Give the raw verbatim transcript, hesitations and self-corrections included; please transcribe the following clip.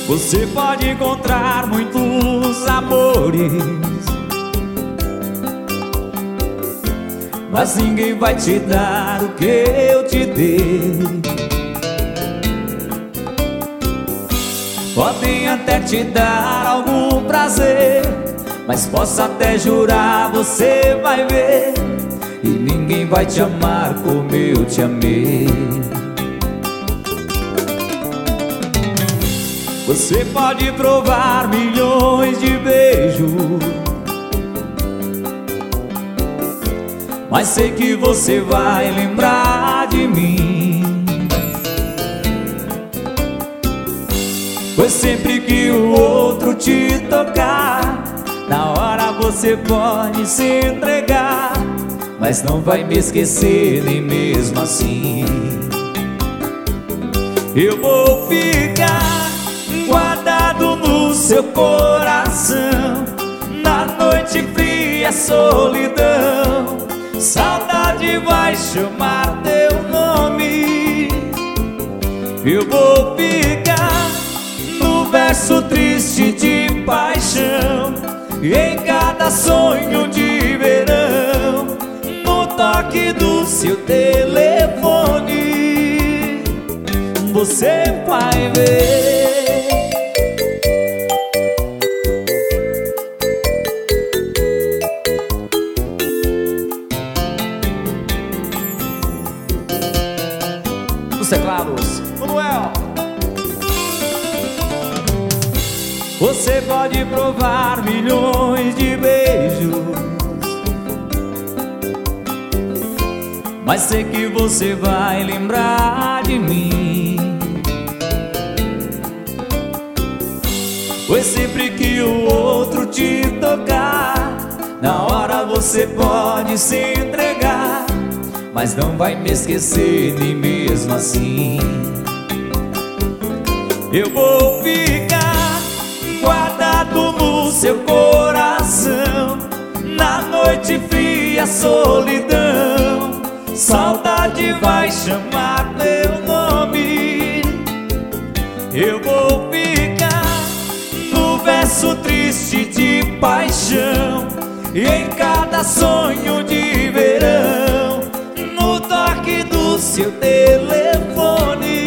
Você pode encontrar muitos amores, mas ninguém vai te dar o que eu te dei. Podem até te dar algum prazer, mas posso até jurar, você vai ver, e ninguém vai te amar como eu te amei. Você pode provar milhões de beijos, mas sei que você vai lembrar de mim, pois sempre que o outro te tocar, na hora você pode se entregar, mas não vai me esquecer nem mesmo assim. Eu vou ficar guardado no seu coração, na noite fria, solidão. Saudade vai chamar teu nome. Eu vou ficar no verso triste de paixão, em cada sonho de verão, no toque do seu telefone. Você vai ver. Os teclados, Manuel. Você pode provar milhões de beijos, mas sei que você vai lembrar de mim, pois sempre que o outro te tocar, na hora você pode se entregar, mas não vai me esquecer nem mesmo assim. Eu vou ficar guardado no seu coração, na noite fria, solidão. Saudade vai chamar teu nome. Eu vou ficar no verso triste de paixão, e em cada sonho de verão, no toque do seu telefone.